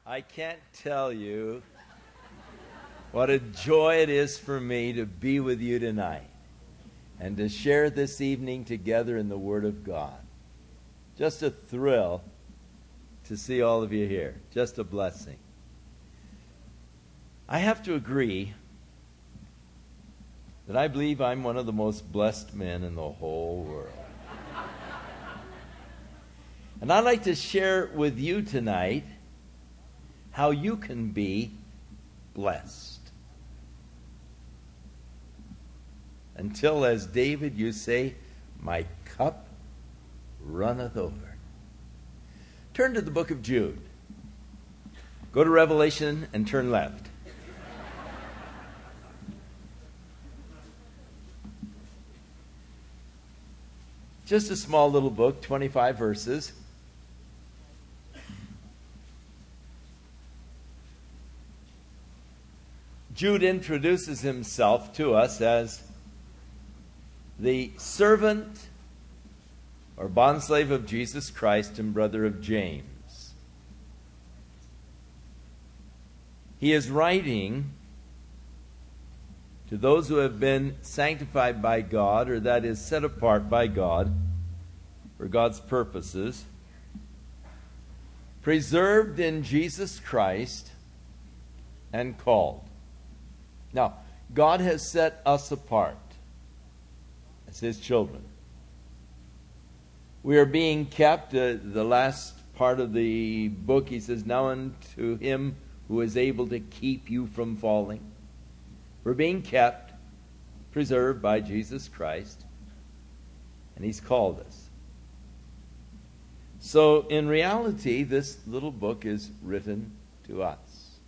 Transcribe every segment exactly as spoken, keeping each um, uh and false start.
I can't tell you what a joy it is for me to be with you tonight and to share this evening together in the Word of God. Just a thrill to see all of you here. Just a blessing. I have to agree that I believe I'm one of the most blessed men in the whole world. And I'd like to share with you tonight how you can be blessed. Until, as David, you say, my cup runneth over. Turn to the book of Jude. Go to Revelation and turn left. Just a small little book, twenty-five verses. Jude introduces himself to us as the servant or bondslave of Jesus Christ and brother of James. He is writing to those who have been sanctified by God, or that is, set apart by God for God's purposes, preserved in Jesus Christ, and called. Now, God has set us apart as His children. We are being kept, uh, the last part of the book, he says, now unto Him who is able to keep you from falling. We're being kept, preserved by Jesus Christ, and He's called us. So, in reality, this little book is written to us.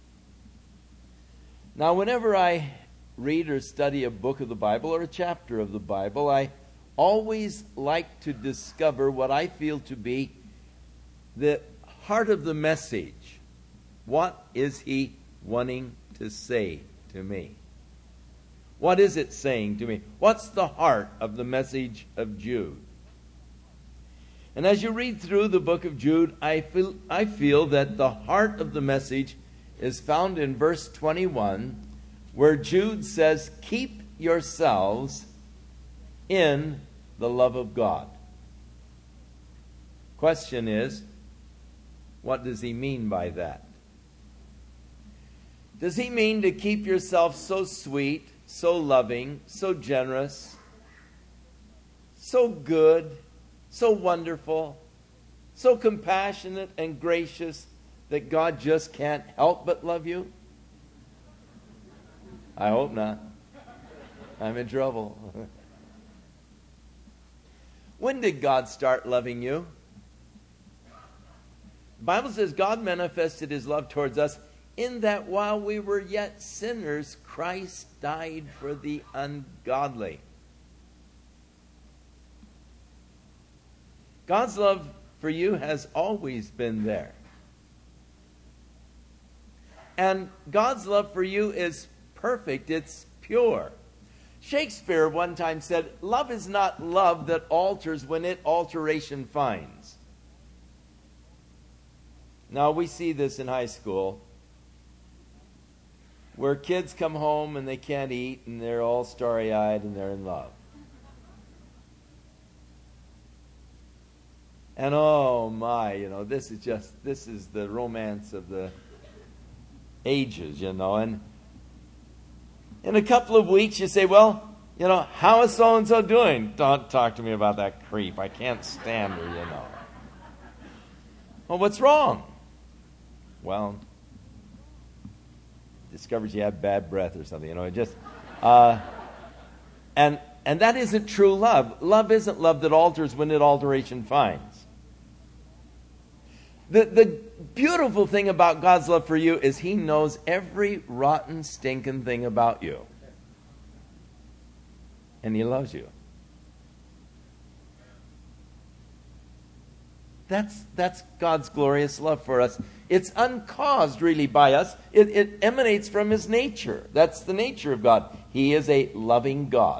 Now, whenever I read or study a book of the Bible or a chapter of the Bible, I always like to discover what I feel to be the heart of the message. What is he wanting to say to me? What is it saying to me? What's the heart of the message of Jude? And as you read through the book of Jude, I feel, I feel that the heart of the message is found in verse twenty-one, where Jude says, keep yourselves in the love of God. Question is, what does he mean by that? Does he mean to keep yourself so sweet, so loving, so generous, so good, so wonderful, so compassionate and gracious that God just can't help but love you? I hope not. I'm in trouble. When did God start loving you? The Bible says God manifested His love towards us in that while we were yet sinners, Christ died for the ungodly. God's love for you has always been there. And God's love for you is perfect. It's pure. Shakespeare one time said, love is not love that alters when it alteration finds. Now, we see this in high school, where kids come home and they can't eat and they're all starry-eyed and they're in love. And oh my, you know, this is just, this is the romance of the ages, you know. And in a couple of weeks you say, well, you know, how is so-and-so doing? Don't talk to me about that creep. I can't stand her, you know. Well, what's wrong? Well, discovered she had bad breath or something, you know. It just, uh, and and that isn't true love. Love isn't love that alters when it alteration finds. The, the beautiful thing about God's love for you is He knows every rotten, stinking thing about you. And He loves you. That's, that's God's glorious love for us. It's uncaused, really, by us. It, it emanates from His nature. That's the nature of God. He is a loving God.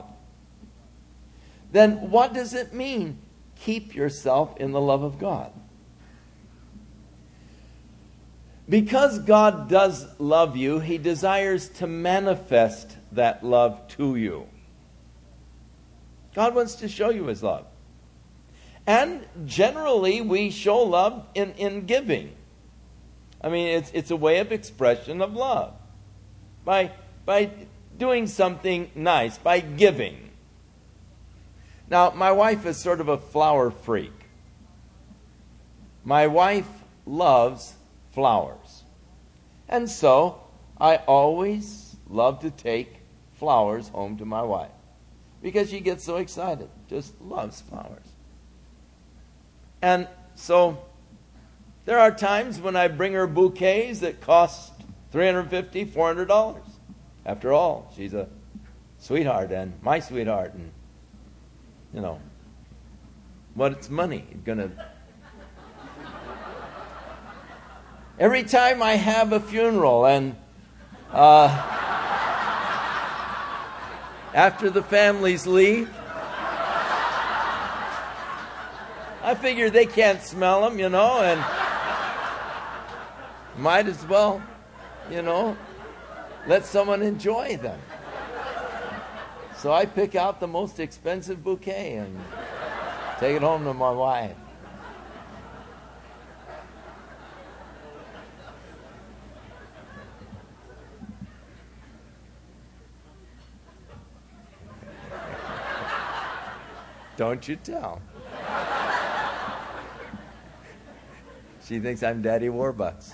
Then what does it mean? Keep yourself in the love of God. Because God does love you, He desires to manifest that love to you. God wants to show you His love. And generally, we show love in, in giving. I mean, it's it's a way of expression of love. By, by doing something nice, by giving. Now, my wife is sort of a flower freak. My wife loves flowers. And so, I always love to take flowers home to my wife. Because she gets so excited. Just loves flowers. And so, there are times when I bring her bouquets that cost three hundred fifty dollars, four hundred dollars. After all, she's a sweetheart and my sweetheart. And, you know, but it's money. Gonna... Every time I have a funeral and uh, after the families leave, I figure they can't smell them, you know, and might as well, you know, let someone enjoy them. So I pick out the most expensive bouquet and take it home to my wife. Don't you tell. She thinks I'm Daddy Warbucks.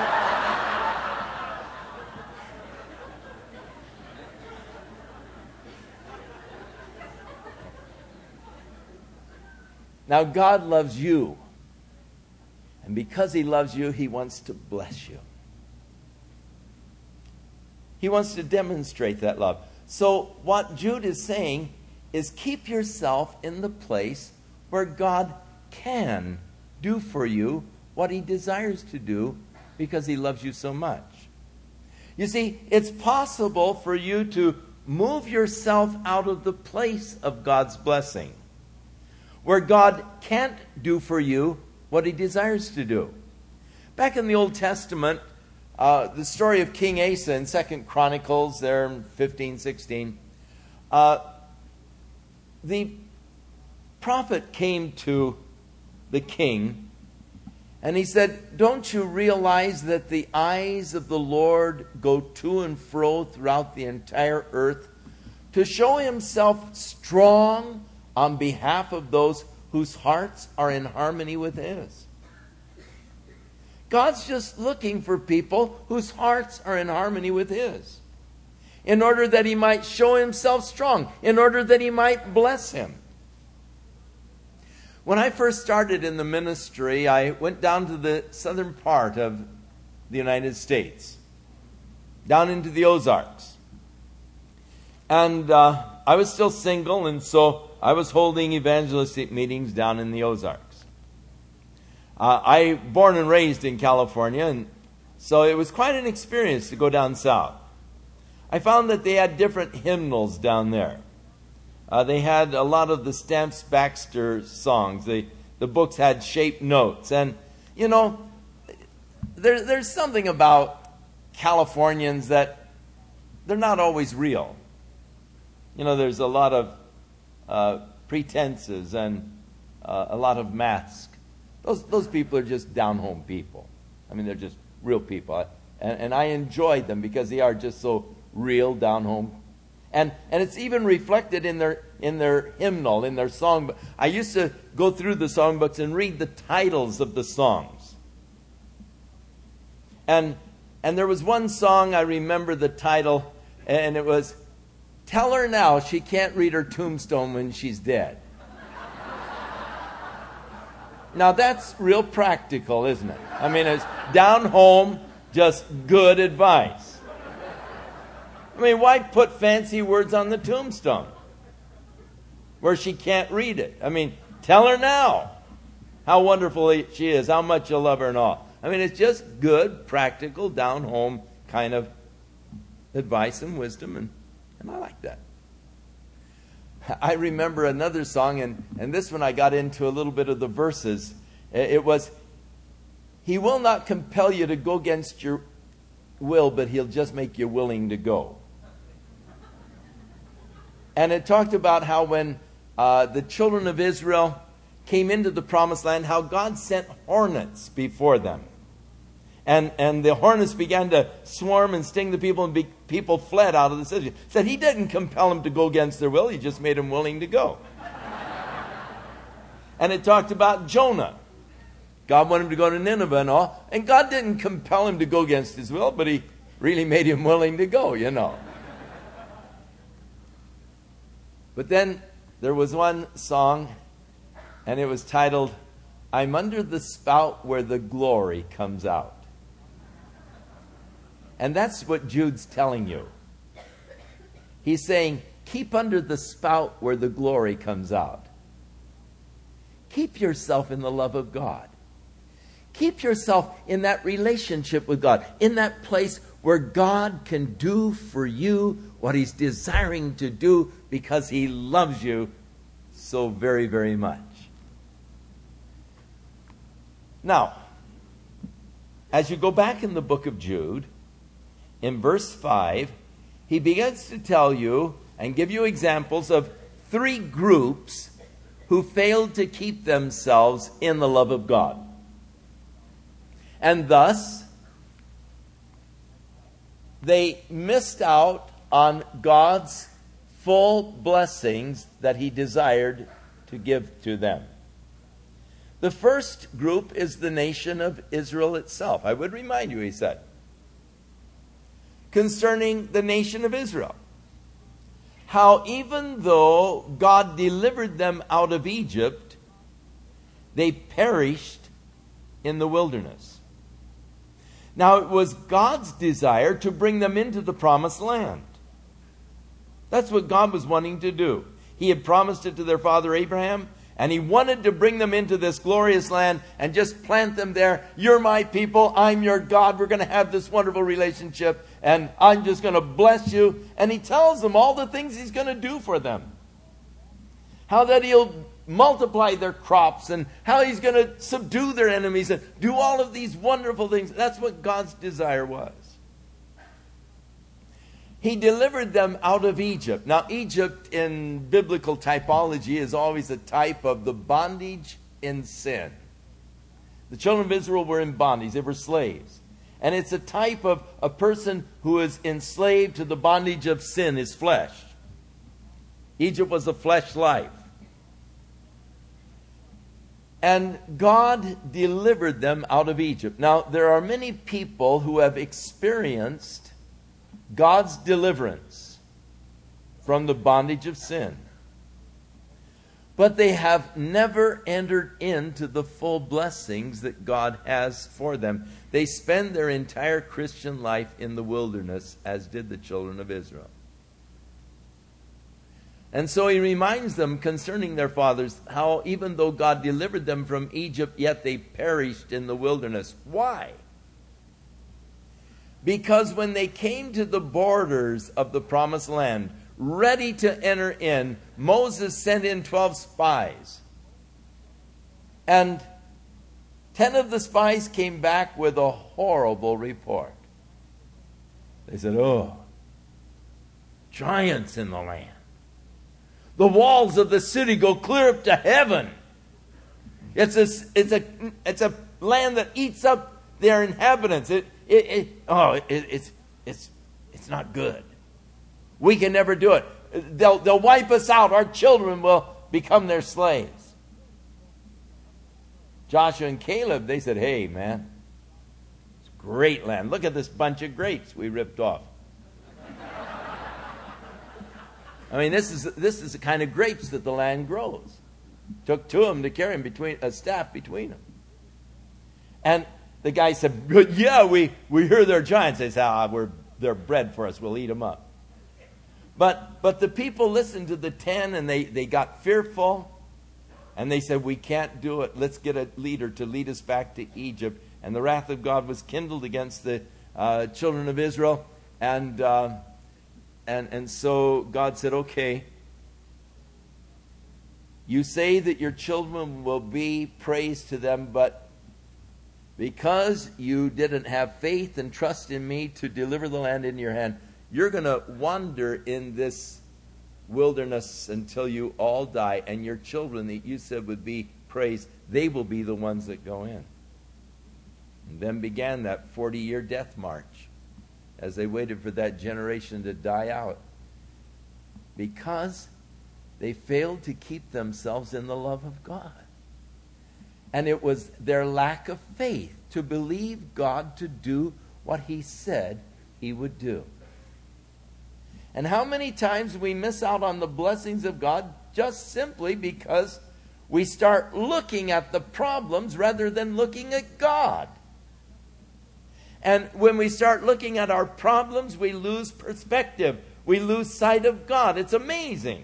Now, God loves you. And because He loves you, He wants to bless you. He wants to demonstrate that love. So, what Jude is saying is keep yourself in the place where God can do for you what He desires to do because He loves you so much. You see, it's possible for you to move yourself out of the place of God's blessing, where God can't do for you what He desires to do. Back in the Old Testament, uh, the story of King Asa in Second Chronicles, there in fifteen sixteen, uh, the prophet came to the king and he said, "Don't you realize that the eyes of the Lord go to and fro throughout the entire earth to show Himself strong on behalf of those whose hearts are in harmony with His?" God's just looking for people whose hearts are in harmony with His, in order that He might show Himself strong, in order that He might bless him. When I first started in the ministry, I went down to the southern part of the United States, down into the Ozarks. And uh, I was still single, and so I was holding evangelistic meetings down in the Ozarks. Uh, I born and raised in California, and so it was quite an experience to go down south. I found that they had different hymnals down there. Uh, they had a lot of the Stamps Baxter songs. They, the books had shaped notes. And, you know, there, there's something about Californians that they're not always real. You know, there's a lot of uh, pretenses and uh, a lot of masks. Those, those people are just down-home people. I mean, they're just real people. And, and I enjoyed them because they are just so real, down-home. And and it's even reflected in their in their hymnal, in their song. I used to go through the songbooks and read the titles of the songs. And and there was one song, I remember the title, and it was, "Tell her now she can't read her tombstone when she's dead." Now that's real practical, isn't it? I mean, it's down home, just good advice. I mean, why put fancy words on the tombstone where she can't read it? I mean, tell her now how wonderful she is, how much you love her and all. I mean, it's just good, practical, down-home kind of advice and wisdom, and, and I like that. I remember another song, and, and this one I got into a little bit of the verses. It was, He will not compel you to go against your will, but He'll just make you willing to go. And it talked about how when uh, the children of Israel came into the promised land, how God sent hornets before them. And and the hornets began to swarm and sting the people, and be, people fled out of the city. Said He didn't compel them to go against their will. He just made them willing to go. And it talked about Jonah. God wanted him to go to Nineveh and all. And God didn't compel him to go against his will, but He really made him willing to go, you know. But then there was one song, and it was titled, I'm Under the Spout Where the Glory Comes Out. And that's what Jude's telling you. He's saying, keep under the spout where the glory comes out. Keep yourself in the love of God. Keep yourself in that relationship with God, in that place where God can do for you what He's desiring to do because He loves you so very, very much. Now, as you go back in the book of Jude, in verse five, he begins to tell you and give you examples of three groups who failed to keep themselves in the love of God. And thus, they missed out on God's full blessings that He desired to give to them. The first group is the nation of Israel itself. I would remind you, he said, concerning the nation of Israel, how even though God delivered them out of Egypt, they perished in the wilderness. Now, it was God's desire to bring them into the promised land. That's what God was wanting to do. He had promised it to their father Abraham, and He wanted to bring them into this glorious land and just plant them there. You're my people. I'm your God. We're going to have this wonderful relationship, and I'm just going to bless you. And He tells them all the things He's going to do for them. How that He'll multiply their crops, and how He's going to subdue their enemies and do all of these wonderful things. That's what God's desire was. He delivered them out of Egypt. Now, Egypt in biblical typology is always a type of the bondage in sin. The children of Israel were in bondage. They were slaves. And it's a type of a person who is enslaved to the bondage of sin, his flesh. Egypt was a flesh life. And God delivered them out of Egypt. Now, there are many people who have experienced God's deliverance from the bondage of sin, but they have never entered into the full blessings that God has for them. They spend their entire Christian life in the wilderness, as did the children of Israel. And so He reminds them concerning their fathers how even though God delivered them from Egypt, yet they perished in the wilderness. Why? Because when they came to the borders of the promised land, ready to enter in, Moses sent in twelve spies. And ten of the spies came back with a horrible report. They said, oh, giants in the land. The walls of the city go clear up to heaven. It's a, it's a, it's a land that eats up their inhabitants. It It, it, oh, it, it's it's it's not good. We can never do it. They'll they'll wipe us out. Our children will become their slaves. Joshua and Caleb, they said, "Hey, man, it's a great land. Look at this bunch of grapes we ripped off. I mean, this is this is the kind of grapes that the land grows. Took two of them to carry them between a staff between them." And the guy said, yeah, we, we hear they're giants. They said, ah, we're, they're bread for us. We'll eat them up. But but the people listened to the ten, and they, they got fearful. And they said, we can't do it. Let's get a leader to lead us back to Egypt. And the wrath of God was kindled against the uh, children of Israel. And, uh, and, and so God said, okay, you say that your children will be praised to them, but because you didn't have faith and trust in me to deliver the land in your hand, you're going to wander in this wilderness until you all die, and your children that you said would be praised, they will be the ones that go in. And then began that forty-year death march as they waited for that generation to die out, because they failed to keep themselves in the love of God. And it was their lack of faith to believe God to do what he said he would do. And how many times we miss out on the blessings of God just simply because we start looking at the problems rather than looking at God. And when we start looking at our problems, we lose perspective. We lose sight of God. It's amazing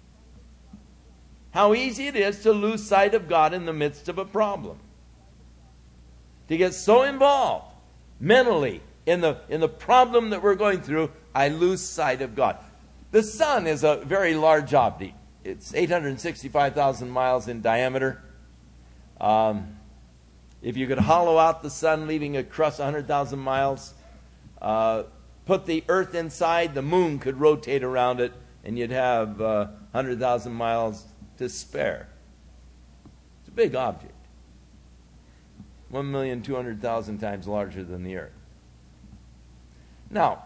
how easy it is to lose sight of God in the midst of a problem. To get so involved mentally in the, in the problem that we're going through, I lose sight of God. The sun is a very large object. It's eight hundred sixty-five thousand miles in diameter. Um, if you could hollow out the sun, leaving a crust one hundred thousand miles, uh, put the earth inside, the moon could rotate around it, and you'd have uh, one hundred thousand miles to spare. It's a big object. one million two hundred thousand times larger than the earth. Now,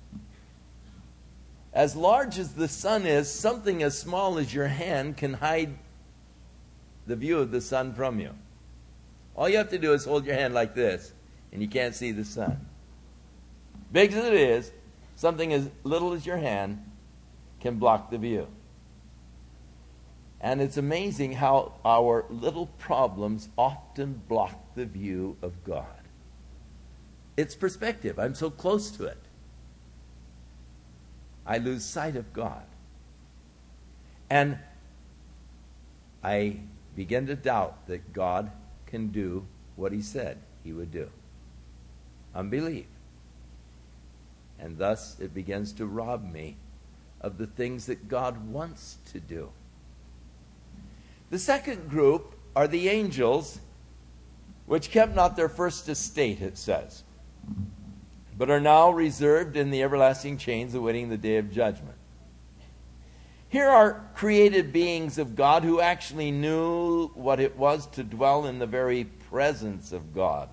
as large as the sun is, something as small as your hand can hide the view of the sun from you. All you have to do is hold your hand like this, and you can't see the sun. Big as it is, something as little as your hand can block the view. And it's amazing how our little problems often block the view of God. It's perspective. I'm so close to it. I lose sight of God. And I begin to doubt that God can do what he said he would do. Unbelief. And thus it begins to rob me of the things that God wants to do. The second group are the angels, which kept not their first estate, it says, but are now reserved in the everlasting chains awaiting the day of judgment. Here are created beings of God who actually knew what it was to dwell in the very presence of God.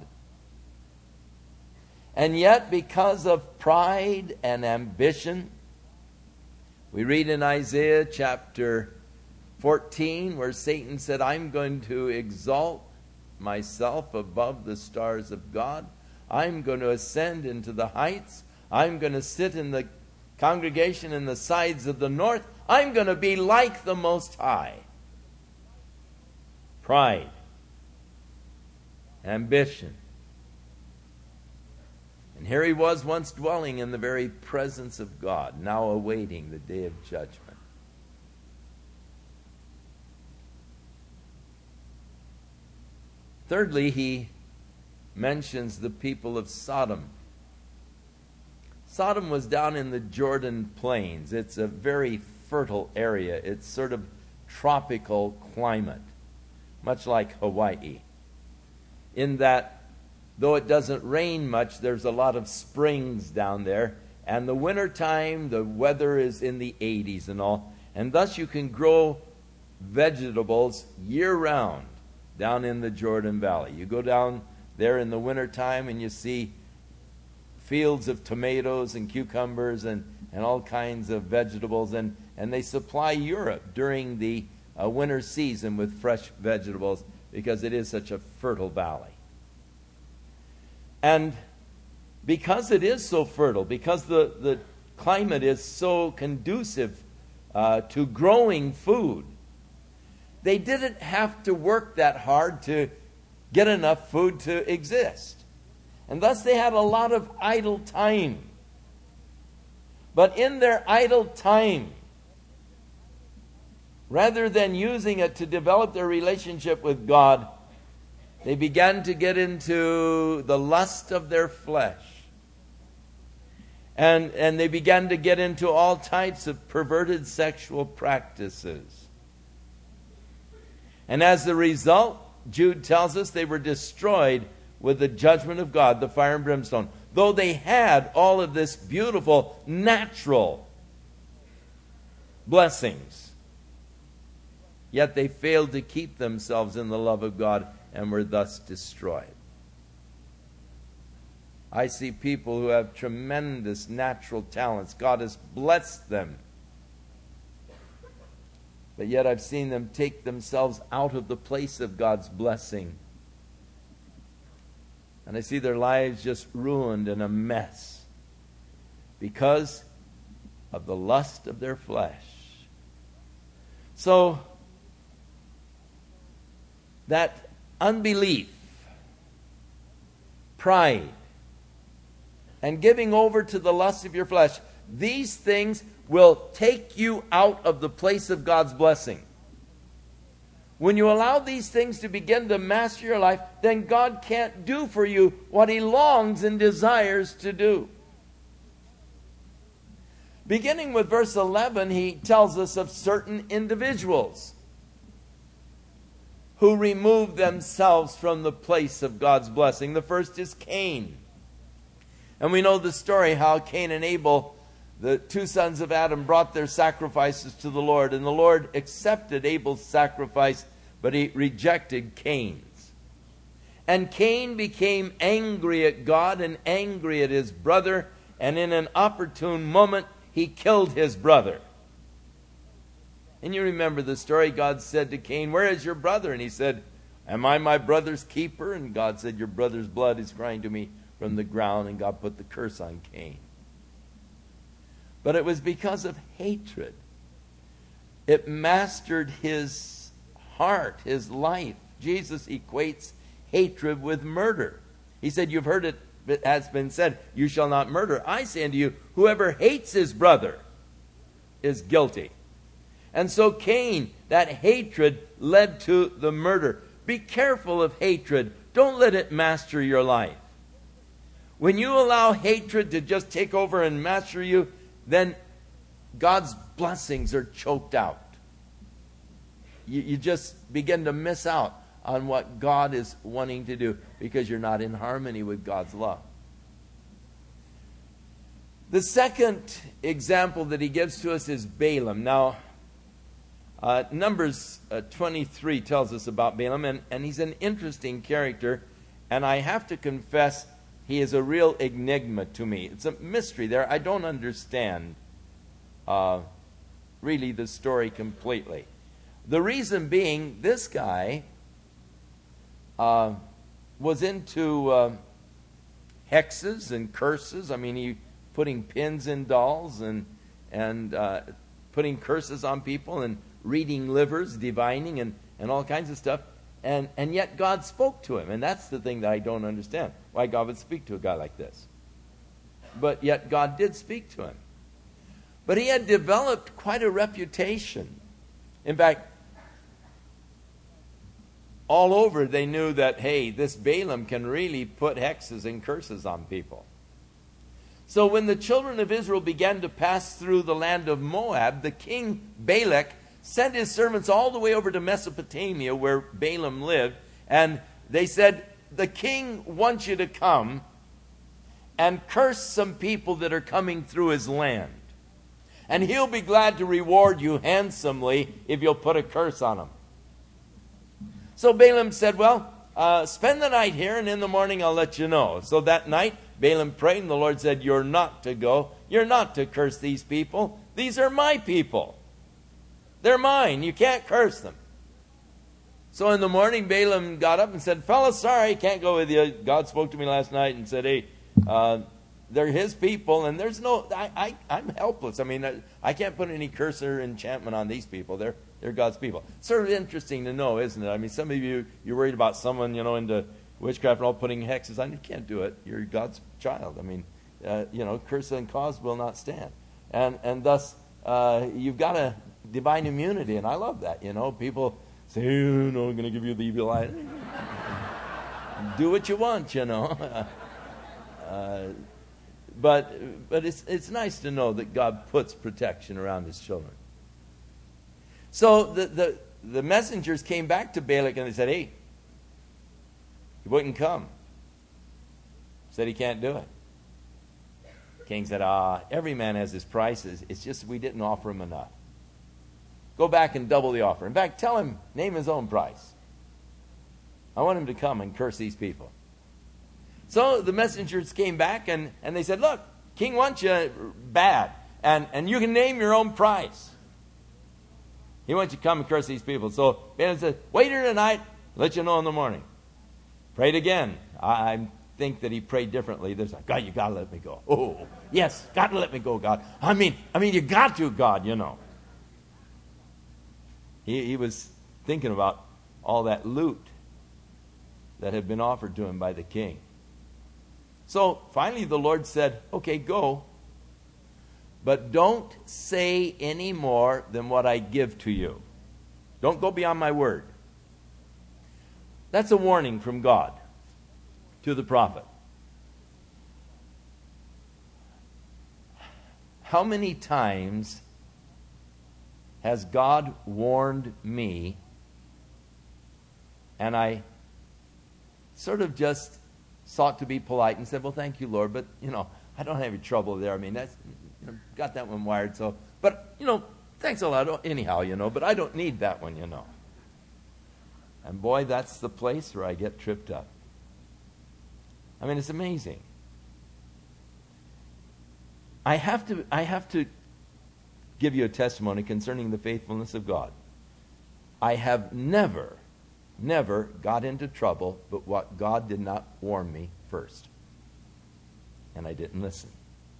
And yet, because of pride and ambition, we read in Isaiah chapter fourteen, where Satan said, I'm going to exalt myself above the stars of God. I'm going to ascend into the heights. I'm going to sit in the congregation in the sides of the north. I'm going to be like the Most High. Pride. Ambition. And here he was once dwelling in the very presence of God, now awaiting the day of judgment. Thirdly, he mentions the people of Sodom. Sodom was down in the Jordan Plains. It's a very fertile area. It's sort of tropical climate, much like Hawaii. In that, though it doesn't rain much, there's a lot of springs down there. And the wintertime, the weather is in the eighties and all. And thus you can grow vegetables year-round down in the Jordan Valley. You go down there in the wintertime and you see fields of tomatoes and cucumbers and, and all kinds of vegetables. And, and they supply Europe during the uh, winter season with fresh vegetables because it is such a fertile valley. And because it is so fertile, because the, the climate is so conducive uh, to growing food, they didn't have to work that hard to get enough food to exist. And thus they had a lot of idle time. But in their idle time, rather than using it to develop their relationship with God, they began to get into the lust of their flesh. And, and they began to get into all types of perverted sexual practices. And as a result, Jude tells us they were destroyed with the judgment of God, the fire and brimstone. Though they had all of this beautiful natural blessings, yet they failed to keep themselves in the love of God and were thus destroyed. I see people who have tremendous natural talents. God has blessed them. But yet I've seen them take themselves out of the place of God's blessing. And I see their lives just ruined in a mess because of the lust of their flesh. So, that unbelief, pride, and giving over to the lust of your flesh, these things will take you out of the place of God's blessing. When you allow these things to begin to master your life, then God can't do for you what He longs and desires to do. Beginning with verse eleven, he tells us of certain individuals who removed themselves from the place of God's blessing. The first is Cain. And we know the story how Cain and Abel, the two sons of Adam, brought their sacrifices to the Lord. And the Lord accepted Abel's sacrifice, but He rejected Cain's. And Cain became angry at God and angry at his brother. And in an opportune moment, he killed his brother. And you remember the story. God said to Cain, "Where is your brother?" And he said, "Am I my brother's keeper?" And God said, "Your brother's blood is crying to me from the ground." And God put the curse on Cain. But it was because of hatred. It mastered his heart, his life. Jesus equates hatred with murder. He said, "You've heard it, it has been said, you shall not murder. I say unto you, whoever hates his brother is guilty." And so Cain, that hatred led to the murder. Be careful of hatred. Don't let it master your life. When you allow hatred to just take over and master you, then God's blessings are choked out. You, you just begin to miss out on what God is wanting to do because you're not in harmony with God's love. The second example that he gives to us is Balaam. Now, uh, Numbers uh, twenty-three tells us about Balaam, and, and he's an interesting character, and I have to confess, he is a real enigma to me. It's a mystery there. I don't understand uh, really the story completely. The reason being, this guy uh, was into uh, hexes and curses. I mean, he putting pins in dolls and and uh, putting curses on people and reading livers, divining, and, and all kinds of stuff. And, and yet God spoke to him. And that's the thing that I don't understand. Why God would speak to a guy like this. But yet God did speak to him. But he had developed quite a reputation. In fact, all over they knew that, hey, this Balaam can really put hexes and curses on people. So when the children of Israel began to pass through the land of Moab, the king Balak sent his servants all the way over to Mesopotamia where Balaam lived. And they said, the king wants you to come and curse some people that are coming through his land. And he'll be glad to reward you handsomely if you'll put a curse on them. So Balaam said, well, uh, spend the night here and in the morning I'll let you know. So that night Balaam prayed and the Lord said, you're not to go. You're not to curse these people. These are my people. They're mine. You can't curse them. So in the morning, Balaam got up and said, fellas, sorry, can't go with you. God spoke to me last night and said, hey, uh, they're his people, and there's no, I, I, I'm helpless. I mean, I, I can't put any curse or enchantment on these people. They're, they're God's people. It's sort of interesting to know, isn't it? I mean, some of you, you're worried about someone, you know, into witchcraft and all putting hexes on. You can't do it. You're God's child. I mean, uh, you know, curse and cause will not stand. And, and thus, uh, you've got a divine immunity, and I love that. You know, people say, oh, no, I'm going to give you the evil eye. Do what you want, you know. uh, but but it's it's nice to know that God puts protection around his children. So the, the, the messengers came back to Balak, and they said, hey, he wouldn't come. said he can't do it. King said, ah, every man has his prices. It's just we didn't offer him enough. Go back and double the offer. In fact, tell him, name his own price. I want him to come and curse these people. So the messengers came back and, and they said, look, king wants you bad. And, and you can name your own price. He wants you to come and curse these people. So Balaam said, wait here tonight, let you know in the morning. Prayed again. I, I think that he prayed differently. There's like, God, you got to let me go. Oh, yes, got to let me go, God. I mean, I mean, you got to, God, you know. He, he was thinking about all that loot that had been offered to him by the king. So finally the Lord said, okay, go. But don't say any more than what I give to you. Don't go beyond my word. That's a warning from God to the prophet. How many times has God warned me and I sort of just sought to be polite and said, well, thank you, Lord, but, you know, I don't have any trouble there. I mean, that's, you know, got that one wired, so, but, you know, thanks a lot anyhow, you know, but I don't need that one, you know. And boy, that's the place where I get tripped up. I mean, it's amazing. I have to, I have to give you a testimony concerning the faithfulness of God. I have never, never got into trouble but what God did not warn me first. And I didn't listen.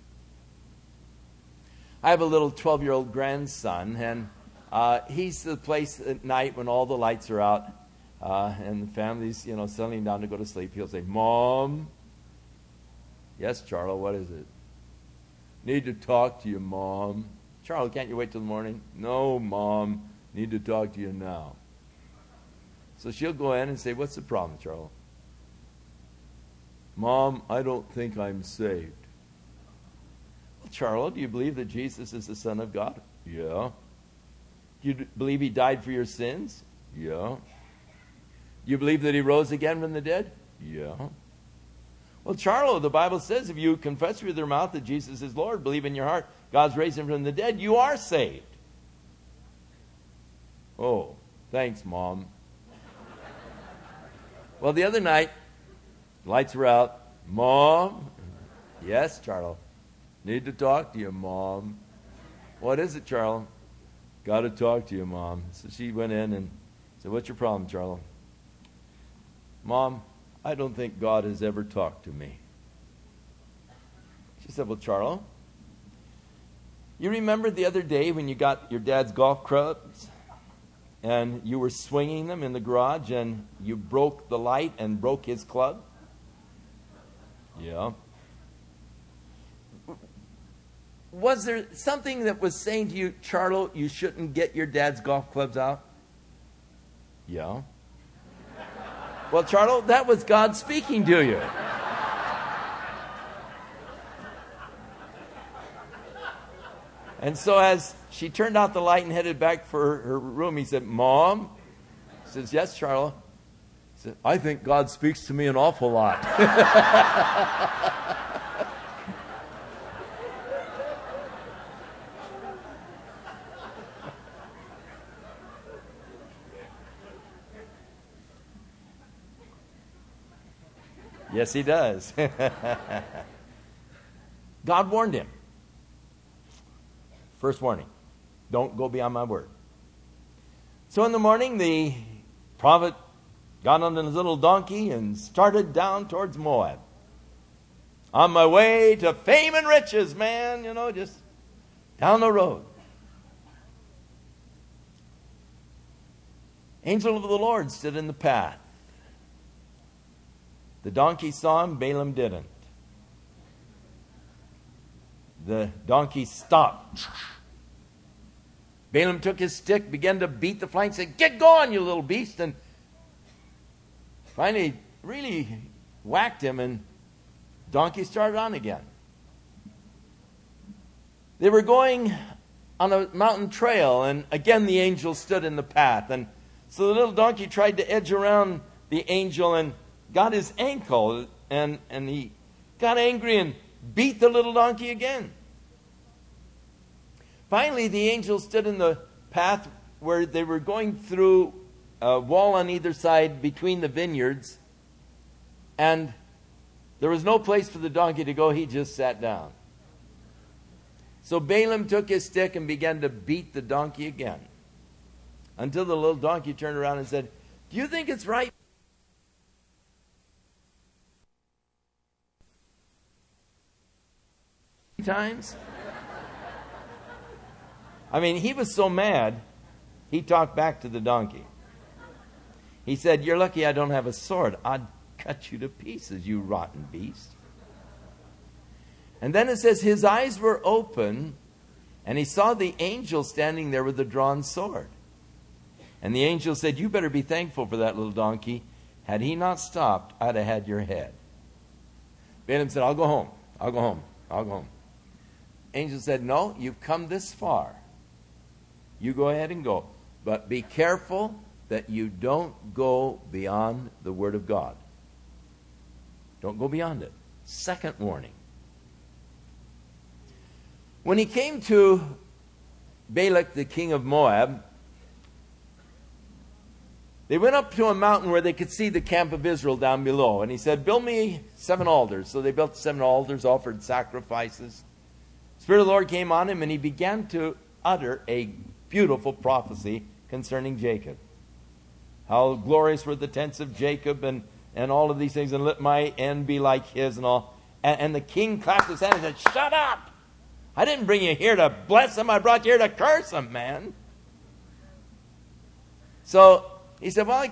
I have a little twelve-year-old grandson, and uh, he's the place at night when all the lights are out uh, and the family's, you know, settling down to go to sleep. He'll say, Mom. Yes, Charlie, what is it? Need to talk to you, Mom. Charlie, can't you wait till the morning? No, Mom. Need to talk to you now. So she'll go in and say, what's the problem, Charlie? Mom, I don't think I'm saved. Well, Charlie, do you believe that Jesus is the Son of God? Yeah. Do you believe he died for your sins? Yeah. Do you believe that he rose again from the dead? Yeah. Well, Charlie, the Bible says if you confess with your mouth that Jesus is Lord, believe in your heart God's raised him from the dead, you are saved. Oh, thanks, Mom. Well, the other night, lights were out. Mom? Yes, Charlie. Need to talk to you, Mom. What is it, Charlie? Got to talk to you, Mom. So she went in and said, what's your problem, Charlie? Mom, I don't think God has ever talked to me. She said, well, Charlie, you remember the other day when you got your dad's golf clubs and you were swinging them in the garage and you broke the light and broke his club? Yeah. Was there something that was saying to you, Charlo, you shouldn't get your dad's golf clubs out? Yeah. Well, Charlo, that was God speaking to you. And so as she turned out the light and headed back for her room, he said, Mom? She says, yes, Charlo. He said, I think God speaks to me an awful lot. Yes, he does. God warned him. First warning, don't go beyond my word. So in the morning, the prophet got on his little donkey and started down towards Moab. On my way to fame and riches, man, you know, just down the road. Angel of the Lord stood in the path. The donkey saw him, Balaam didn't. The donkey stopped. Balaam took his stick, began to beat the flank, said, get going, you little beast. And finally, really whacked him, and donkey started on again. They were going on a mountain trail, and again the angel stood in the path. And so the little donkey tried to edge around the angel and got his ankle, and, and he got angry and beat the little donkey again. Finally, the angel stood in the path where they were going through a wall on either side between the vineyards, and there was no place for the donkey to go. He just sat down. So Balaam took his stick and began to beat the donkey again, until the little donkey turned around and said, "Do you think it's right?" Times. I mean, he was so mad, he talked back to the donkey. He said, "You're lucky I don't have a sword. I'd cut you to pieces, you rotten beast." And then it says his eyes were open, and he saw the angel standing there with a drawn sword. And the angel said, "You better be thankful for that little donkey. Had he not stopped, I'd have had your head." Balaam said, "I'll go home. I'll go home. I'll go home." Angel said, "No, you've come this far. You go ahead and go. But be careful that you don't go beyond the word of God. Don't go beyond it." Second warning. When he came to Balak, the king of Moab, they went up to a mountain where they could see the camp of Israel down below. And he said, "Build me seven altars." So they built seven altars, offered sacrifices. The Spirit of the Lord came on him, and he began to utter a beautiful prophecy concerning Jacob. How glorious were the tents of Jacob, and, and all of these things, and let my end be like his, and all. And, and the king clapped his hands and said, "Shut up! I didn't bring you here to bless them. I brought you here to curse them, man." So he said, "Well, I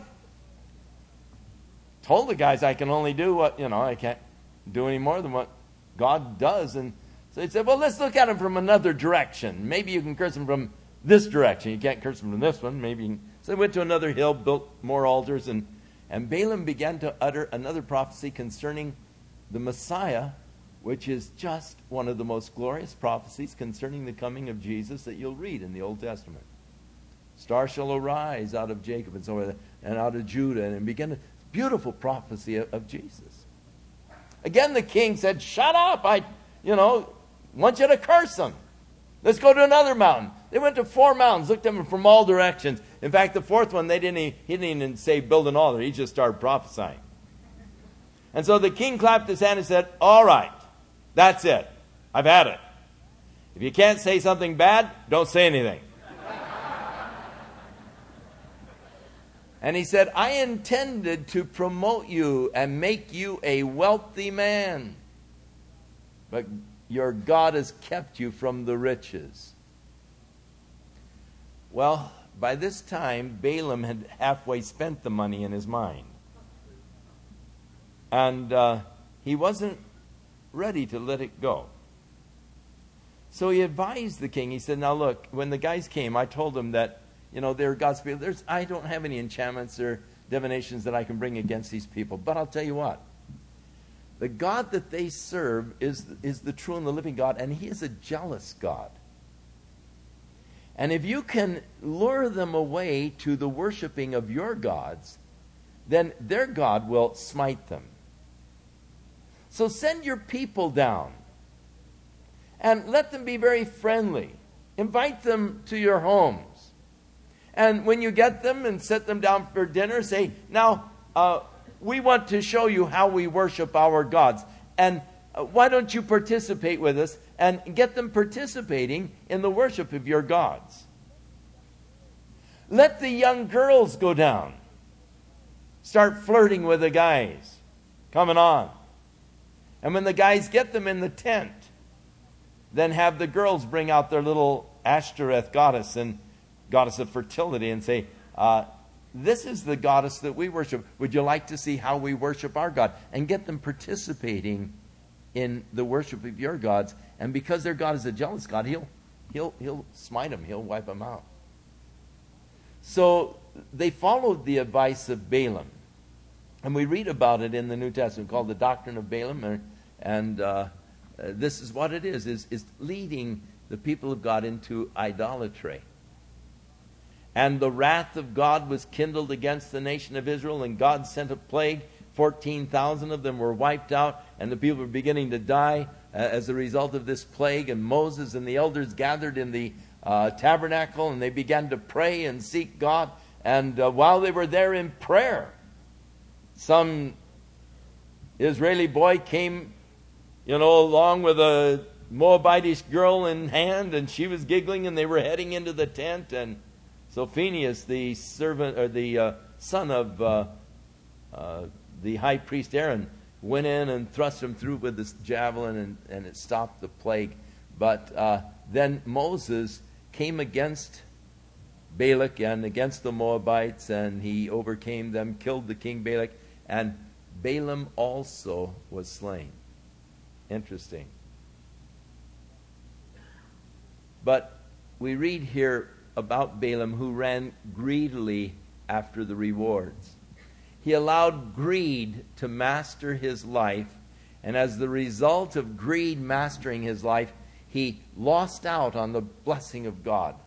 told the guys I can only do what, you know, I can't do any more than what God does." And so he said, "Well, let's look at him from another direction. Maybe you can curse him from this direction. You can't curse him from this one. Maybe." You can. So they went to another hill, built more altars, and, and Balaam began to utter another prophecy concerning the Messiah, which is just one of the most glorious prophecies concerning the coming of Jesus that you'll read in the Old Testament. "Star shall arise out of Jacob," and so on, and out of Judah, and begin a beautiful prophecy of, of Jesus. Again, the king said, "Shut up! I, you know, want you to curse them. Let's go to another mountain." They went to four mountains, looked at them from all directions. In fact, the fourth one, they didn't even, he didn't even say build an altar. He just started prophesying. And so the king clapped his hand and said, "All right, that's it. I've had it. If you can't say something bad, don't say anything." And he said, "I intended to promote you and make you a wealthy man, but your God has kept you from the riches." Well, by this time, Balaam had halfway spent the money in his mind. And uh, he wasn't ready to let it go. So he advised the king. He said, "Now look, when the guys came, I told them that, you know, they're God's people. There's, I don't have any enchantments or divinations that I can bring against these people. But I'll tell you what. The God that they serve is, is the true and the living God, and he is a jealous God. And if you can lure them away to the worshiping of your gods, then their God will smite them. So send your people down and let them be very friendly. Invite them to your homes. And when you get them and sit them down for dinner, say, now, uh, we want to show you how we worship our gods. And uh, why don't you participate with us and get them participating in the worship of your gods? Let the young girls go down. Start flirting with the guys coming on. And when the guys get them in the tent, then have the girls bring out their little Ashtoreth goddess and goddess of fertility and say, uh, this is the goddess that we worship. Would you like to see how we worship our God? And get them participating in the worship of your gods. And because their God is a jealous God, he'll, he'll, he'll smite them. He'll wipe them out. So they followed the advice of Balaam. And we read about it in the New Testament called the Doctrine of Balaam. And uh, uh, this is what it is, is, is leading the people of God into idolatry. And the wrath of God was kindled against the nation of Israel, and God sent a plague fourteen thousand of them were wiped out, and the people were beginning to die uh, as a result of this plague. And Moses and the elders gathered in the uh, tabernacle, and they began to pray and seek God. And uh, while they were there in prayer, some Israeli boy came, you know, along with a Moabitish girl in hand, and she was giggling, and they were heading into the tent. And so Phinehas, the servant or the uh, son of uh, uh, the high priest Aaron, went in and thrust him through with this javelin, and, and it stopped the plague. But uh, then Moses came against Balak and against the Moabites, and he overcame them, killed the king Balak, and Balaam also was slain. Interesting. But we read here about Balaam, who ran greedily after the rewards. He allowed greed to master his life, and as the result of greed mastering his life, he lost out on the blessing of God.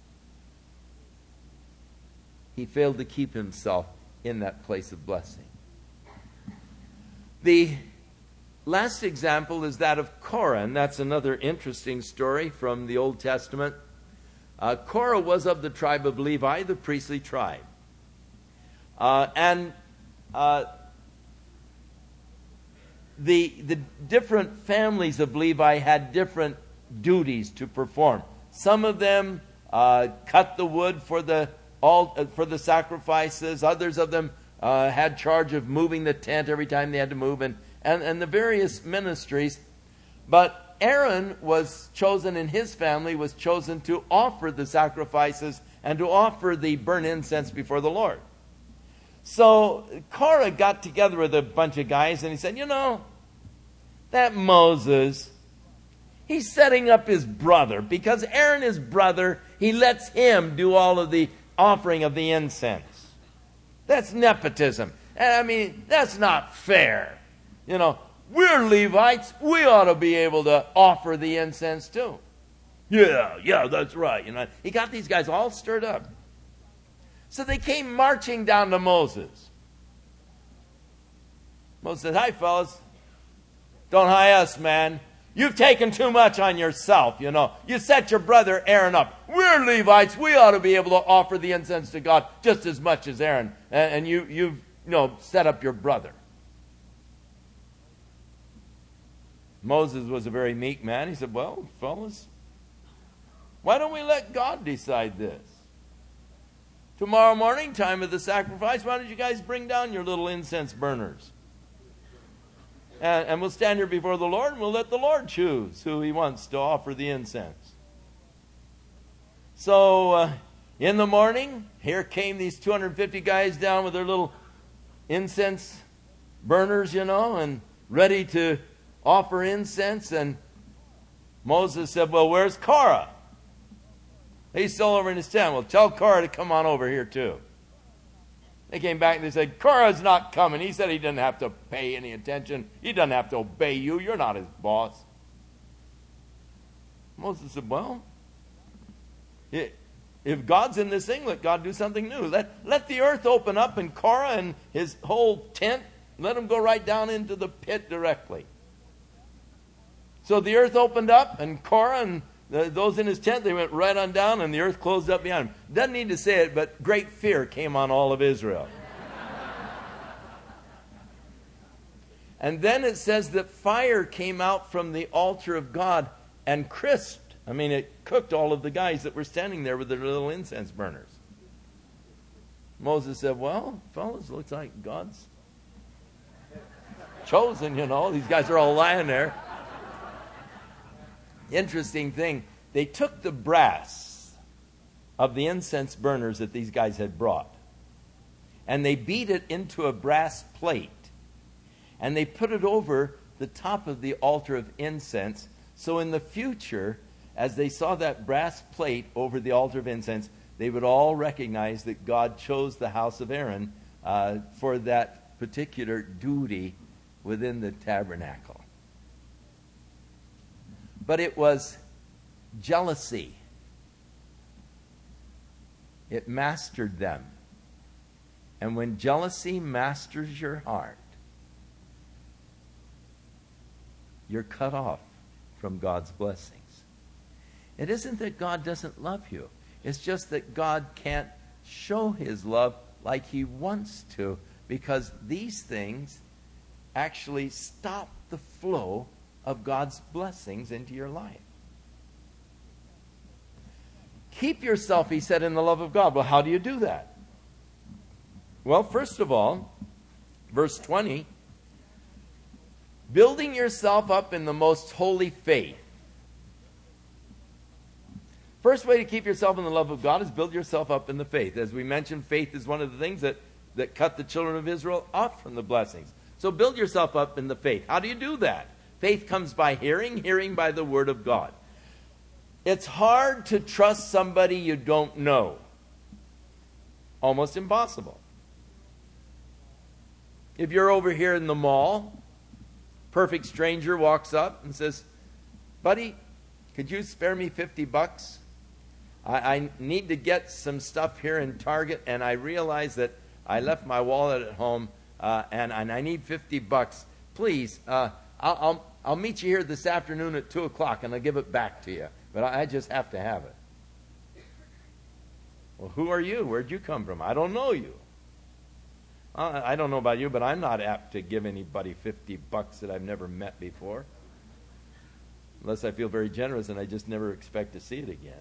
He failed to keep himself in that place of blessing. The last example is that of Korah, and that's another interesting story from the Old Testament. Uh, Korah was of the tribe of Levi, the priestly tribe. Uh, and uh, the, the different families of Levi had different duties to perform. Some of them uh, cut the wood for the, all, uh, for the sacrifices. Others of them uh, had charge of moving the tent every time they had to move, and, and, and the various ministries. But Aaron was chosen, and his family was chosen to offer the sacrifices and to offer the burnt incense before the Lord. So Korah got together with a bunch of guys, and he said, you know, that Moses, he's setting up his brother. Because Aaron, his brother, he lets him do all of the offering of the incense. That's nepotism. And I mean, that's not fair. You know, we're Levites. We ought to be able to offer the incense too. Yeah, yeah, that's right. You know, he got these guys all stirred up. So they came marching down to Moses. Moses said, hi, fellas. Don't hi us, man. You've taken too much on yourself, you know. You set your brother Aaron up. We're Levites. We ought to be able to offer the incense to God just as much as Aaron. And, and you, you've, you know, set up your brother. Moses was a very meek man. He said, well, fellas, why don't we let God decide this? Tomorrow morning, time of the sacrifice, why don't you guys bring down your little incense burners? And, and we'll stand here before the Lord, and we'll let the Lord choose who he wants to offer the incense. So, uh, in the morning, here came these two hundred fifty guys down with their little incense burners, you know, and ready to offer incense. And Moses said, well, where's Korah? He's still over in his tent. Well, tell Korah to come on over here too. They came back and they said, Korah's not coming. He said he didn't have to pay any attention. He doesn't have to obey you. You're not his boss. Moses said, well, if God's in this thing, let God do something new. Let, let the earth open up, and Korah and his whole tent, let him go right down into the pit directly. So the earth opened up, and Korah and The, those in his tent, they went right on down, and the earth closed up behind him. Doesn't need to say it, but great fear came on all of Israel. And then it says that fire came out from the altar of God and crisped. I mean, it cooked all of the guys that were standing there with their little incense burners. Moses said, well, fellas, looks like God's chosen, you know. These guys are all lying there. Interesting thing, they took the brass of the incense burners that these guys had brought, and they beat it into a brass plate, and they put it over the top of the altar of incense. So in the future, as they saw that brass plate over the altar of incense, they would all recognize that God chose the house of Aaron uh, for that particular duty within the tabernacle. But it was jealousy. It mastered them. And when jealousy masters your heart, you're cut off from God's blessings. It isn't that God doesn't love you. It's just that God can't show his love like he wants to, because these things actually stop the flow of God's blessings into your life. Keep yourself, he said, in the love of God. Well, how do you do that? Well, first of all, verse twenty, building yourself up in the most holy faith. First way to keep yourself in the love of God is build yourself up in the faith. As we mentioned, faith is one of the things that, that cut the children of Israel off from the blessings. So build yourself up in the faith. How do you do that? Faith comes by hearing, hearing by the word of God. It's hard to trust somebody you don't know. Almost impossible. If you're over here in the mall, perfect stranger walks up and says, "Buddy, could you spare me fifty bucks? I, I need to get some stuff here in Target, and I realize that I left my wallet at home, uh, and, and I need fifty bucks. Please, uh, I'll, I'll, I'll meet you here this afternoon at two o'clock, and I'll give it back to you. But I, I just have to have it." Well, who are you? Where'd you come from? I don't know you. Uh, I don't know about you, but I'm not apt to give anybody fifty bucks that I've never met before. Unless I feel very generous and I just never expect to see it again.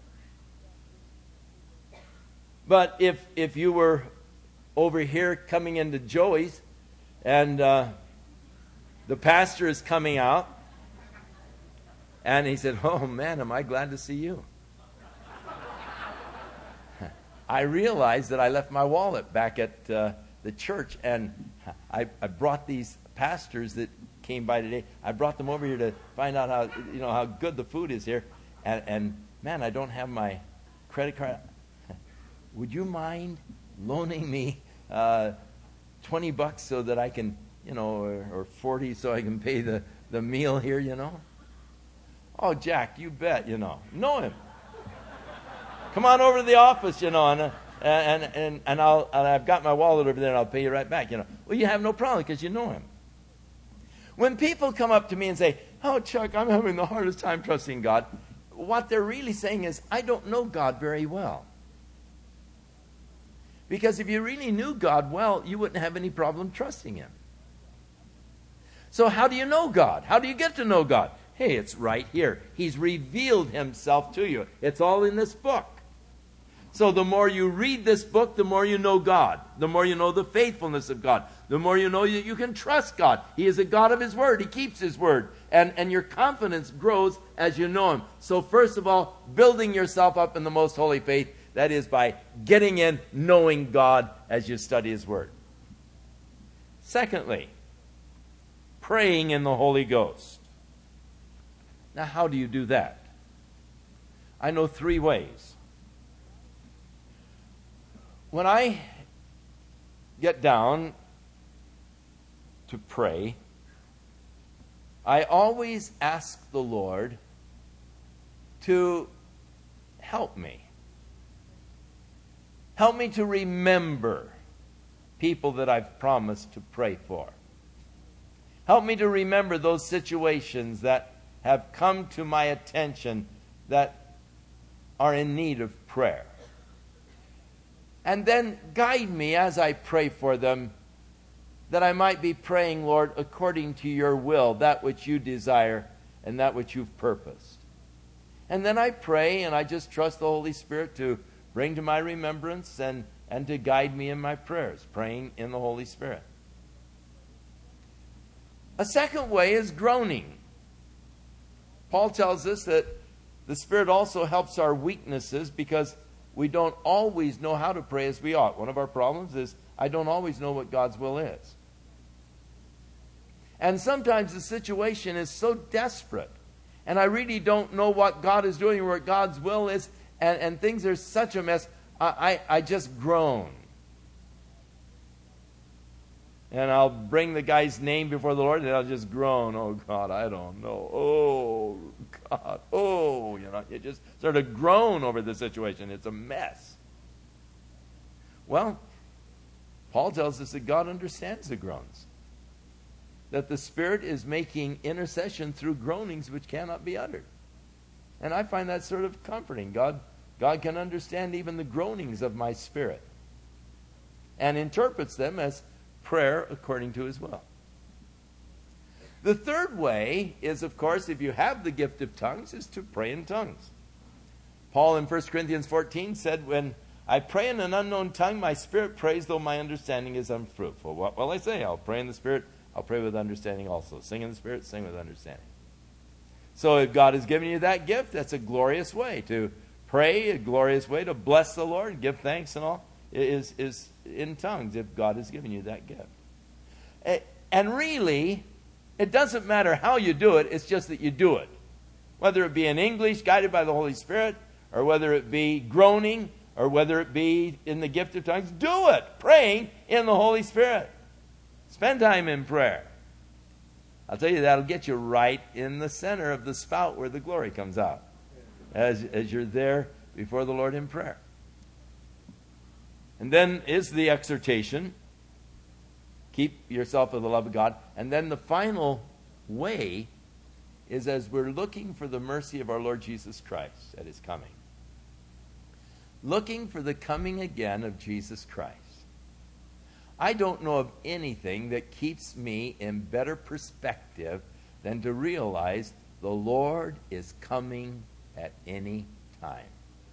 But if if you were over here coming into Joey's and uh, the pastor is coming out and he said, "Oh man, am I glad to see you." I realized that I left my wallet back at uh, the church, and I, I brought these pastors that came by today. I brought them over here to find out how you know how good the food is here, and, and man, I don't have my credit card. Would you mind loaning me uh, twenty bucks so that I can, you know, or, or forty so I can pay the, the meal here, you know? Oh, Jack, you bet, you know. Know him. Come on over to the office, you know, and uh, and and and I'll and I've got my wallet over there, and I'll pay you right back, you know. Well, you have no problem because you know him. When people come up to me and say, "Oh, Chuck, I'm having the hardest time trusting God," what they're really saying is, "I don't know God very well." Because if you really knew God well, you wouldn't have any problem trusting him. So how do you know God? How do you get to know God? Hey, it's right here. He's revealed himself to you. It's all in this book. So the more you read this book, the more you know God. The more you know the faithfulness of God. The more you know that you can trust God. He is a God of his word. He keeps his word. And, and your confidence grows as you know him. So first of all, building yourself up in the most holy faith. That is by getting in, knowing God as you study his word. Secondly, praying in the Holy Ghost. Now, how do you do that? I know three ways. When I get down to pray, I always ask the Lord to help me. Help me to remember people that I've promised to pray for. Help me to remember those situations that have come to my attention that are in need of prayer. And then guide me as I pray for them, that I might be praying, Lord, according to your will, that which you desire and that which you've purposed. And then I pray and I just trust the Holy Spirit to bring to my remembrance and, and to guide me in my prayers, praying in the Holy Spirit. A second way is groaning. Paul tells us that the Spirit also helps our weaknesses because we don't always know how to pray as we ought. One of our problems is I don't always know what God's will is. And sometimes the situation is so desperate, and I really don't know what God is doing or what God's will is, and, and things are such a mess, I, I, I just groan. And I'll bring the guy's name before the Lord, and I'll just groan. Oh, God, I don't know. Oh, God. Oh, you know, you just sort of groan over the situation. It's a mess. Well, Paul tells us that God understands the groans. that the Spirit is making intercession through groanings which cannot be uttered. And I find that sort of comforting. God, God can understand even the groanings of my spirit and interprets them as prayer according to his will. The third way is, of course, if you have the gift of tongues, is to pray in tongues. Paul in First Corinthians fourteen said, when I pray in an unknown tongue, my spirit prays, though my understanding is unfruitful. What will I say? I'll pray in the Spirit, I'll pray with understanding also. Sing in the Spirit, sing with understanding. So if God has given you that gift, that's a glorious way to pray, a glorious way to bless the Lord, give thanks and all, is, is in tongues if God has given you that gift. And really, it doesn't matter how you do it, it's just that you do it. Whether it be in English, guided by the Holy Spirit, or whether it be groaning, or whether it be in the gift of tongues, do it, praying in the Holy Spirit. Spend time in prayer. I'll tell you, that'll get you right in the center of the spout where the glory comes out as, as you're there before the Lord in prayer. And then is the exhortation, keep yourself with the love of God. And then the final way is as we're looking for the mercy of our Lord Jesus Christ at his coming. Looking for the coming again of Jesus Christ. I don't know of anything that keeps me in better perspective than to realize the Lord is coming at any time.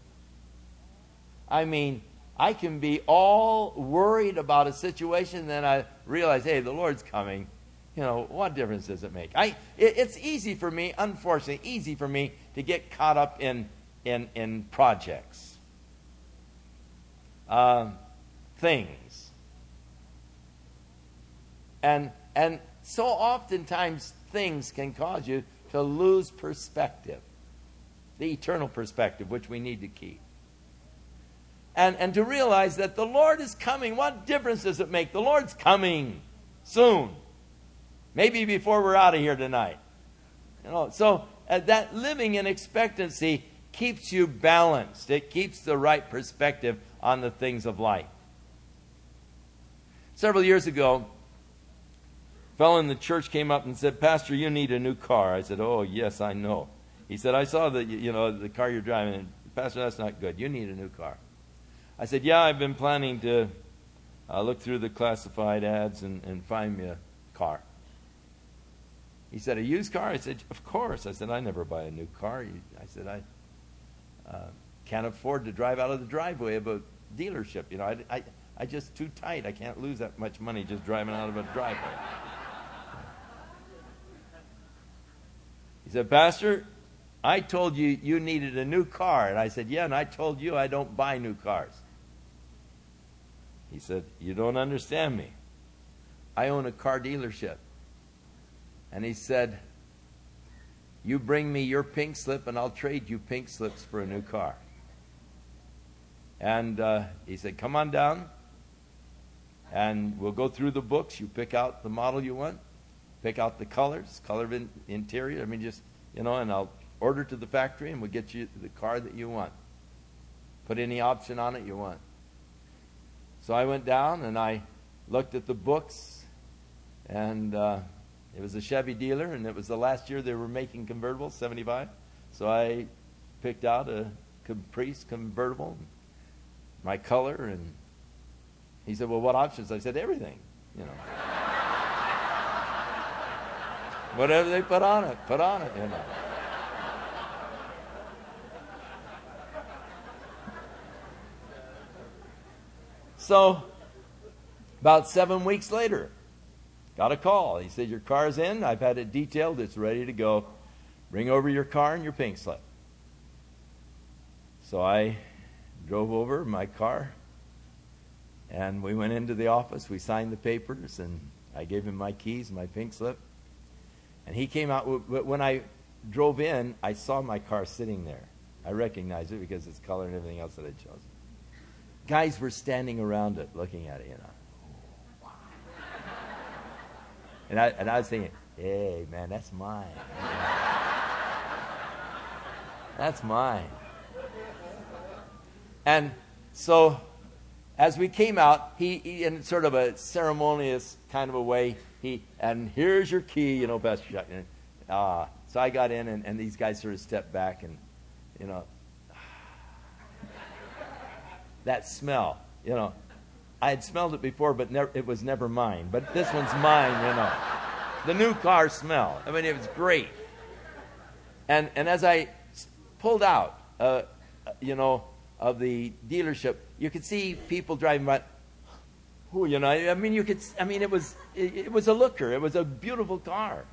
I mean, I can be all worried about a situation, and then I realize, hey, the Lord's coming. You know, what difference does it make? I it, it's easy for me, unfortunately, easy for me to get caught up in in, in projects, uh, things. And and so oftentimes things can cause you to lose perspective, the eternal perspective, which we need to keep. And, and to realize that the Lord is coming. What difference does it make? The Lord's coming soon. Maybe before we're out of here tonight. You know, so uh, that living in expectancy keeps you balanced. It keeps the right perspective on the things of life. Several years ago, a fellow in the church came up and said, Pastor, you need a new car. I said, oh, yes, I know. He said, I saw the, you know, the car you're driving. And, Pastor, that's not good. You need a new car. I said, yeah, I've been planning to uh, look through the classified ads and, and find me a car. He said, a used car? I said, of course. I said, I never buy a new car. I said, I uh, can't afford to drive out of the driveway of a dealership. You know, I, I, I just too tight. I can't lose that much money just driving out of a driveway. He said, Pastor, I told you you needed a new car. And I said, yeah, and I told you I don't buy new cars. He said, you don't understand me. I own a car dealership. And he said, you bring me your pink slip and I'll trade you pink slips for a new car. And uh, he said, come on down and we'll go through the books. You pick out the model you want. Pick out the colors, color of in, interior. I mean, just, you know, and I'll order to the factory and we'll get you the car that you want. Put any option on it you want. So I went down and I looked at the books, and uh, it was a Chevy dealer, and it was the last year they were making convertibles, seventy-five. So I picked out a Caprice convertible, my color, and he said, well, what options? I said, everything, you know. Whatever they put on it, put on it, you know. So, about seven weeks later, got a call. He said, your car's in. I've had it detailed. It's ready to go. Bring over your car and your pink slip. So I drove over my car, and we went into the office. We signed the papers, and I gave him my keys, my pink slip. And he came out. When I drove in, I saw my car sitting there. I recognized it because its color and everything else that I'd chosen. Guys were standing around it, looking at it, you know. And I, and I was thinking, hey, man, that's mine. That's mine. And so, as we came out, he, he, in sort of a ceremonious kind of a way, he and here's your key, you know, Pastor Chuck. And, uh, so I got in, and, and these guys sort of stepped back, and, you know, that smell, you know. I had smelled it before, but never, it was never mine. But this one's mine, you know. The new car smell. I mean, it was great. And and as I pulled out, uh, you know, of the dealership, you could see people driving by. Who, you know, I mean, you could. I mean, it was it, it was a looker. It was a beautiful car.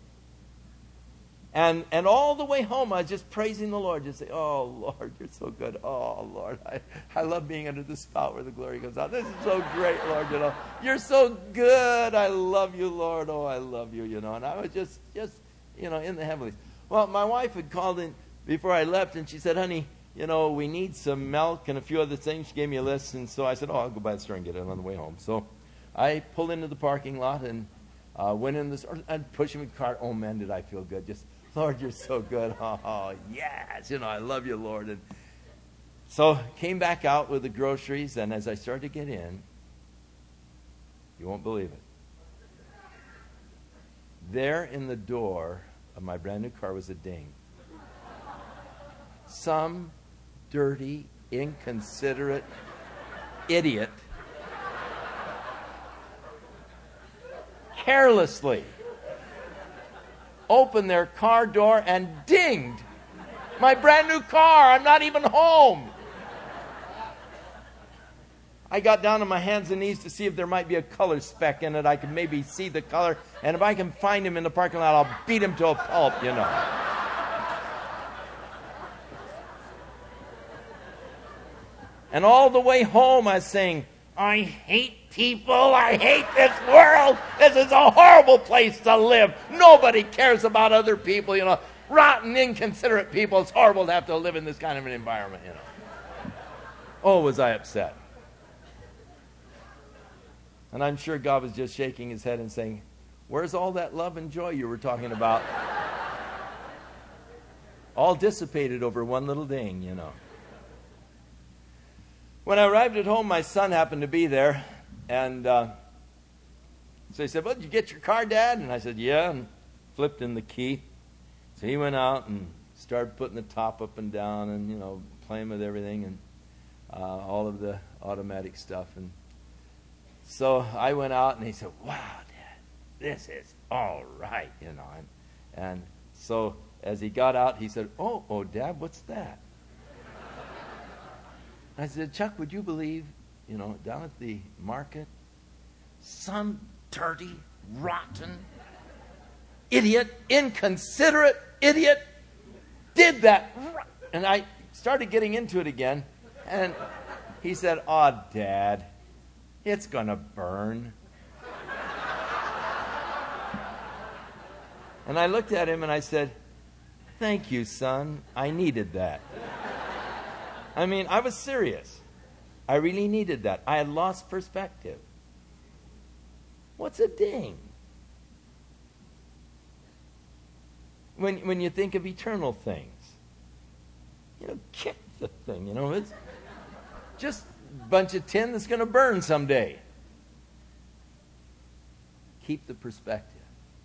And and all the way home, I was just praising the Lord. Just say, "Oh, Lord, you're so good. Oh, Lord, I, I love being under the spout where the glory comes out. This is so great, Lord, you know. You're so good. I love you, Lord. Oh, I love you, you know." And I was just, just you know, in the heavenlies. Well, my wife had called in before I left, and she said, "Honey, you know, we need some milk and a few other things." She gave me a list, and so I said, "Oh, I'll go by the store and get it on the way home." So I pulled into the parking lot and uh, went in the store and pushed him in the car. Oh, man, did I feel good. Just, Lord, you're so good. Oh, yes. You know, I love you, Lord. And so came back out with the groceries, and as I started to get in, you won't believe it. There in the door of my brand new car was a ding. Some dirty, inconsiderate idiot carelessly opened their car door and dinged my brand new car. I'm not even home. I got down on my hands and knees to see if there might be a color speck in it. I could maybe see the color. And if I can find him in the parking lot, I'll beat him to a pulp, you know. And all the way home, I was saying, "I hate people. I hate this world. This is a horrible place to live. Nobody cares about other people, you know. Rotten, inconsiderate people. It's horrible to have to live in this kind of an environment, you know." Oh, was I upset. And I'm sure God was just shaking his head and saying, "Where's all that love and joy you were talking about?" All dissipated over one little ding, you know. When I arrived at home, my son happened to be there. And uh, so he said, "Well, did you get your car, Dad?" And I said, "Yeah," and flipped in the key. So he went out and started putting the top up and down and, you know, playing with everything and uh, all of the automatic stuff. And so I went out, and he said, "Wow, Dad, this is all right," you know. And, and so as he got out, he said, oh, oh, Dad, what's that?" I said, "Chuck, would you believe, you know, down at the market, some dirty, rotten, idiot, inconsiderate idiot did that." And I started getting into it again. And he said, "Oh, Dad, it's going to burn." And I looked at him and I said, "Thank you, son. I needed that." I mean, I was serious. I really needed that. I had lost perspective. What's a ding? When when you think of eternal things, you know, kick the thing. You know, it's just a bunch of tin that's going to burn someday. Keep the perspective.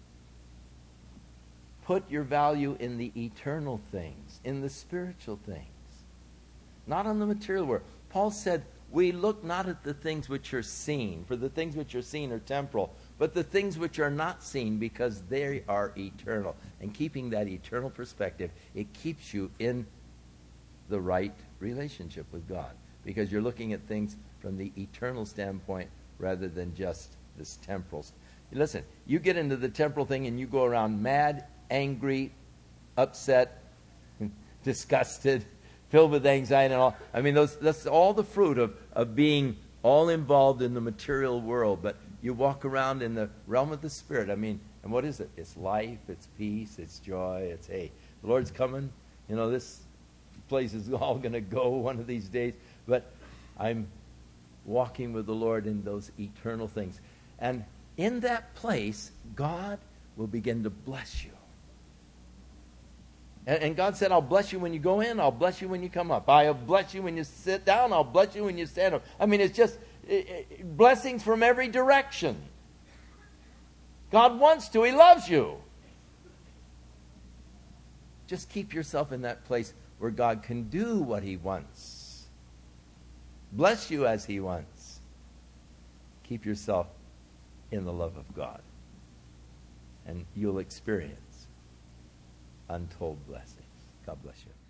Put your value in the eternal things, in the spiritual things. Not on the material world. Paul said, "We look not at the things which are seen, for the things which are seen are temporal, but the things which are not seen, because they are eternal." And keeping that eternal perspective, it keeps you in the right relationship with God, because you're looking at things from the eternal standpoint rather than just this temporal. Listen, you get into the temporal thing and you go around mad, angry, upset, disgusted, filled with anxiety and all. I mean, those, that's all the fruit of, of being all involved in the material world. But you walk around in the realm of the Spirit. I mean, and what is it? It's life, it's peace, it's joy, it's, hey, the Lord's coming. You know, this place is all going to go one of these days. But I'm walking with the Lord in those eternal things. And in that place, God will begin to bless you. And God said, "I'll bless you when you go in. I'll bless you when you come up. I'll bless you when you sit down. I'll bless you when you stand up." I mean, it's just it, it, blessings from every direction. God wants to. He loves you. Just keep yourself in that place where God can do what He wants. Bless you as He wants. Keep yourself in the love of God. And you'll experience untold blessings. God bless you.